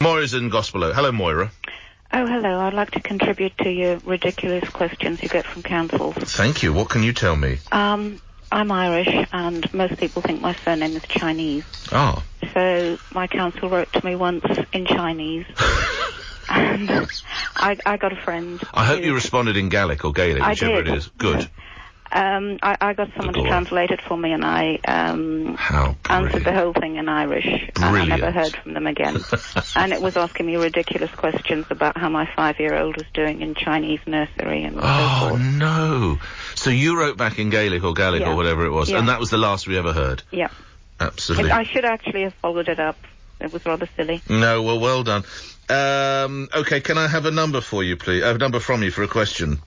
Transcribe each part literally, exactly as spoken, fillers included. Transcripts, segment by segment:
Moira's in Gospel Oak. Hello, Moira. Oh, hello. I'd like to contribute to your ridiculous questions you get from councils. Thank you. What can you tell me? Um, I'm Irish, and most people think my surname is Chinese. Ah. So my council wrote to me once in Chinese. And I, I got a friend. I hope who, you responded in Gaelic or Gaelic, I whichever did. it is. Good. Um, I, I got someone to translate it for me, and I um, How answered the whole thing in Irish. And I never heard from them again. And it was asking me ridiculous questions about how my five-year-old was doing in Chinese nursery and oh, so forth. Oh, no. So you wrote back in Gaelic or Gaelic yeah. or whatever it was, yeah. and that was the last we ever heard? Yeah. Absolutely. I should actually have followed it up. It was rather silly. No, well, well done. Um, okay, can I have a number for you, please? A number from you for a question.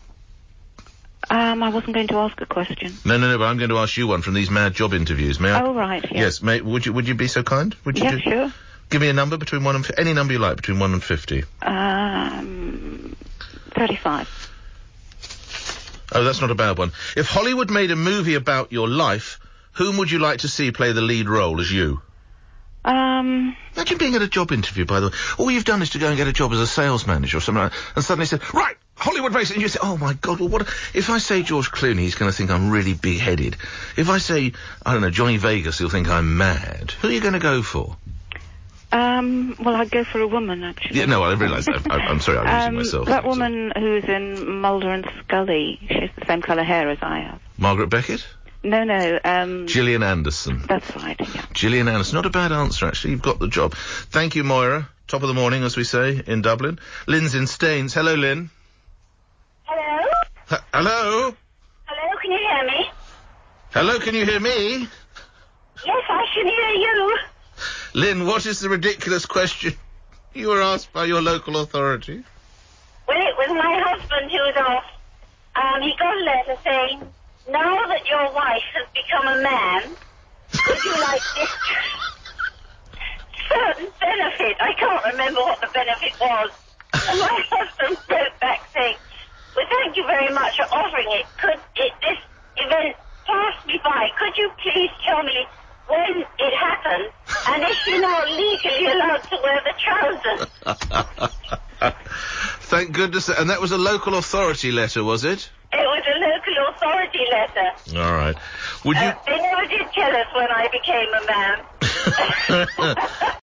Um, I wasn't going to ask a question. No, no, no, but I'm going to ask you one from these mad job interviews. May I? Oh, right, yes. Yes, may, would you, would you be so kind? Would you yeah, do... sure. Give me a number between one and... F- any number you like between one and fifty. Um, thirty-five. Oh, that's not a bad one. If Hollywood made a movie about your life, whom would you like to see play the lead role as you? Um... Imagine being at a job interview, by the way. All you've done is to go and get a job as a sales manager or something like that, and suddenly say, right, Hollywood race, and you say, oh my God, well what... If I say George Clooney, he's going to think I'm really big-headed. If I say, I don't know, Johnny Vegas, he'll think I'm mad. Who are you going to go for? Um, well, I'd go for a woman, actually. Yeah, no, I realise that. I, I'm sorry, I'm um, using myself. That woman so. who's in Mulder and Scully, she has the same colour hair as I have. Margaret Beckett? No, no, um... Gillian Anderson. That's right, yeah. Gillian Anderson. Not a bad answer, actually. You've got the job. Thank you, Moira. Top of the morning, as we say, in Dublin. Lynn's in Staines. Hello, Lynn. Hello? H- hello? Hello, can you hear me? Hello, can you hear me? Yes, I can hear you. Lynn, what is the ridiculous question you were asked by your local authority? Well, it was my husband who was asked. Um, he got a letter saying, now that your wife has become a man, would you like this certain benefit? I can't remember what the benefit was. And my husband wrote back saying, well, thank you very much for offering it. Could it, this event pass me by? Could you please tell me when it happened, and if you're now legally allowed to wear the trousers? Thank goodness. And that was a local authority letter, was it? It was a local authority letter. All right. Would you... Uh, they never did tell us when I became a man.